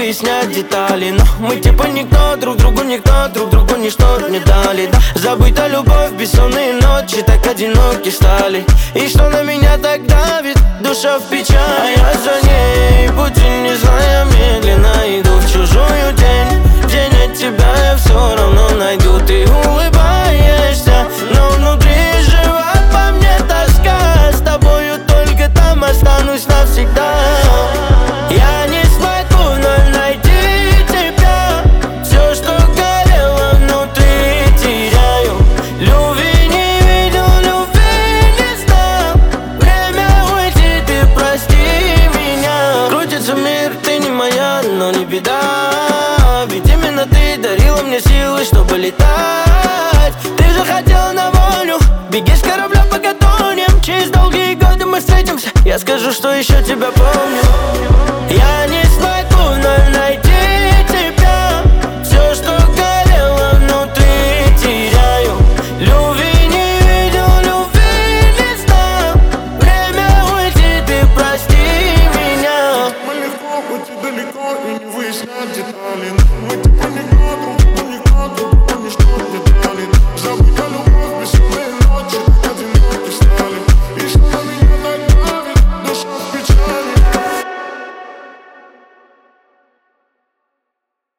выяснять детали. Но мы типа никто, друг другу никто, друг другу ничто не дали, да. Забыта любовь, бессонные ночи, так одиноки стали. И что на меня так давит, душа в печали. А я за ней, пути не зная, медленно иду в чужую тень. День от тебя я все равно найду. Ты улыбаешься, но внутри живет по мне тоска. С тобою только там останусь навсегда. Я не смогу вновь найти тебя. Все, что горело внутри, теряю. Любви не видел, любви не знал. Время уйти, ты прости меня. Крутится мир, ты не моя, но не беда. Ведь именно ты дарила мне силы, чтобы летать. Ты же хотела на волю, беги с корабля, пока тонем. Через долгие годы мы встретимся, я скажу, что еще тебя помню. Я не смогу вновь найти тебя. Все, что горело внутри, теряю. Любви не видел, любви не знал. Время уйти, ты прости меня. Мы легко уйти далеко и не выяснять детали. Мы типа никто.